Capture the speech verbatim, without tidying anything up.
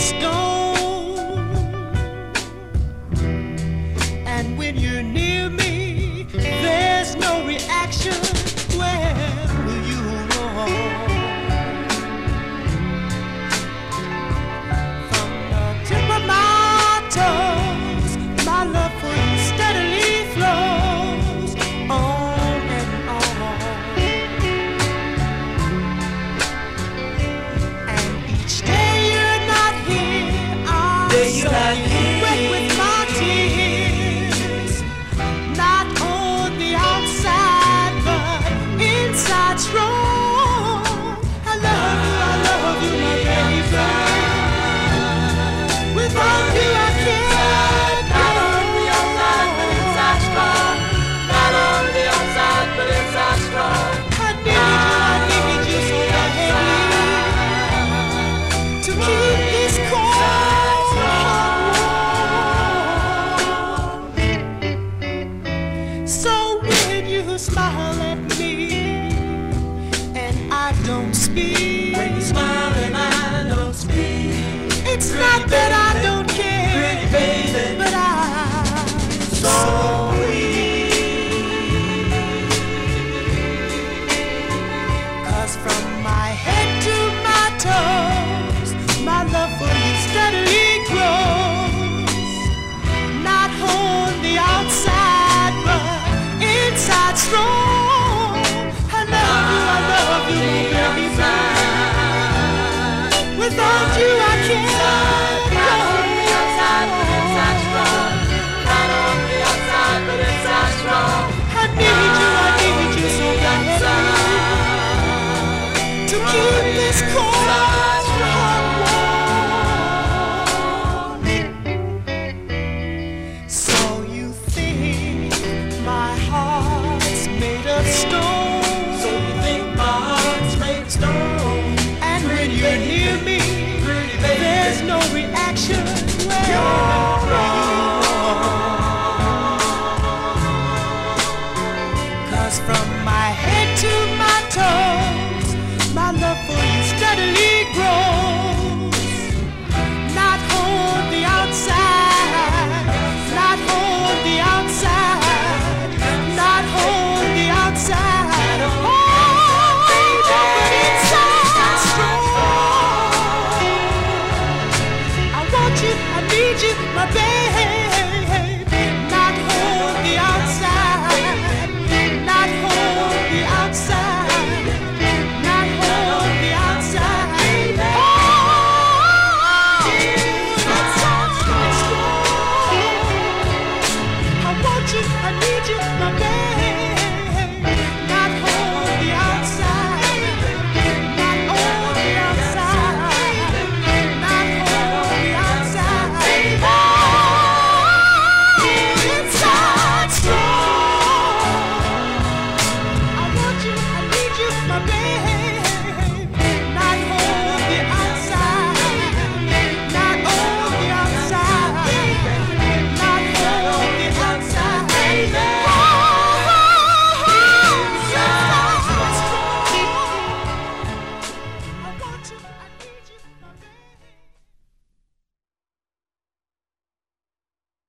stone. And when you're near me, there's no reaction. Where will you roam? From the tip of my toes, my love for you steadily flows on and on. And each day you're not here, I'm so wet with my tears. Not on the outside, but inside strong. I love you, I love you, my baby. Without you I can't. Not on the outside, but inside strong. Not on the outside, but inside strong. I need you, I need you so badly to keep this cold warm. So when you smile at me and I don't speak, When you smile and I don't speak, it's not that I don't care, pretty baby, but I so weak. 'Cause from my head to my toes, my love for you steadily grows. Not on the outside, but inside strong. I love you, I love you, my baby. Without you I can't. Not on the outside, but inside strong. Not on the outside, but inside strong. I need you, I need you so badly to keep this cold heart warm. So you think my heart's made of stone? So you think my heart's made of stone? And when you're near me, Pretty baby, there's no reaction. Well, you're